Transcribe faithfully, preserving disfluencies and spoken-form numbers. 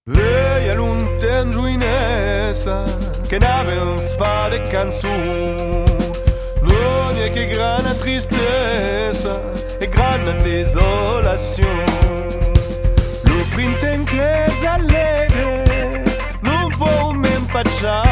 Veia lontano gioinessa che n'aveva fa de canzoni. Non è che grande tristezza e grande desolazione. Lo printemps che s'allegre non può même pas